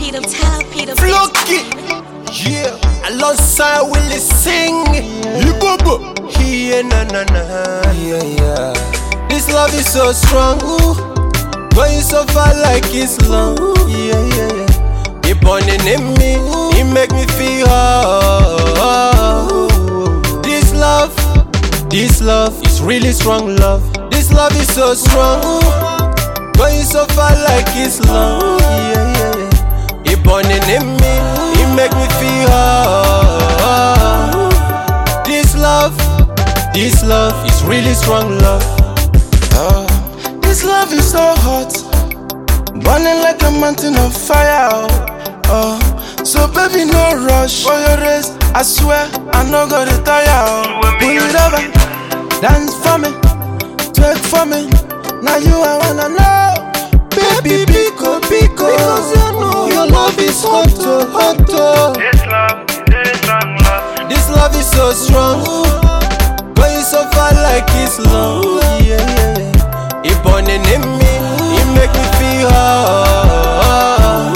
Flocky, yeah, alongside Willie Sing. Yeah, yeah. This love is so strong, going so far like it's long. Yeah. He burning in me, he make me feel hard. This love is really strong love. This love is so strong, going so far like it's long. Yeah. He burning in me, he make me feel hard. This love is really strong love. This love is so hot, burning like a mountain of fire. So baby, no rush for your race. I swear I no go retire. Pull it over, dance for me, twerk for me. Now you I wanna know, baby, pico, because you know your love is hot. This love is so strong, going so far like it's long. Yeah. He burning in me, he make me feel hard.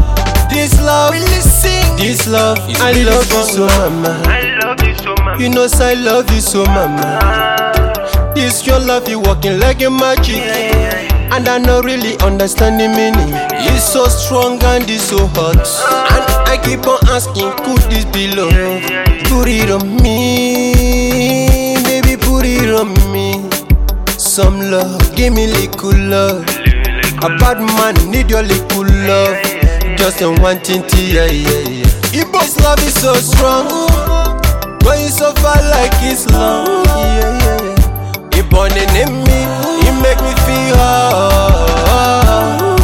This love is I really love you so, mama. You know I love you so, mama. This your love, you walking like a magic, and I not really understand the meaning. It's so strong and it's so hot, and I keep on asking, could this be love? Put it on me, baby, put it on me. Some love, give me little love. A bad man need your little love. Just a one thing, yeah. This love is so strong, going so far like it's long. Yeah. He burning in me, he make me feel hard.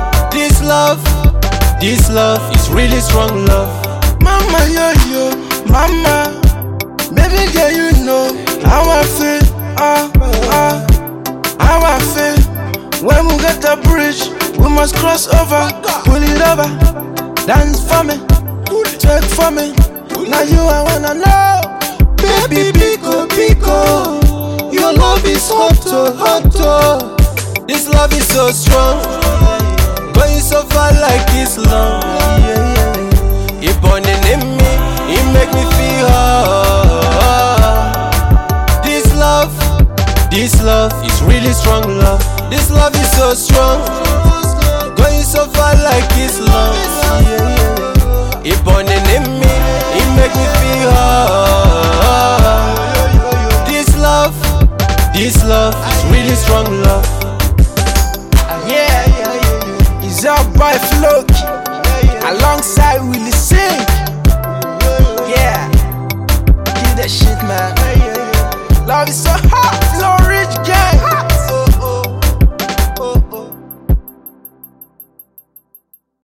This love is really strong love. Mama, yo, mama, baby girl, you know how I feel. How I feel. When we get the bridge, we must cross over. Pull it over, dance for me, twerk for me. Now you I wanna know, baby, pico. Your love is hot. This love is so strong, going so far like it's long. Yeah. He burning in me, he make me feel hard. This love is really strong love. This love is so strong, going so far like it's long. Yeah. He burning in me, he make me feel hard. This love is really strong love. Yeah. It's our boy Flocky, alongside Willie Sing. Yeah, give that shit, man. Love is so hot, so rich, girl.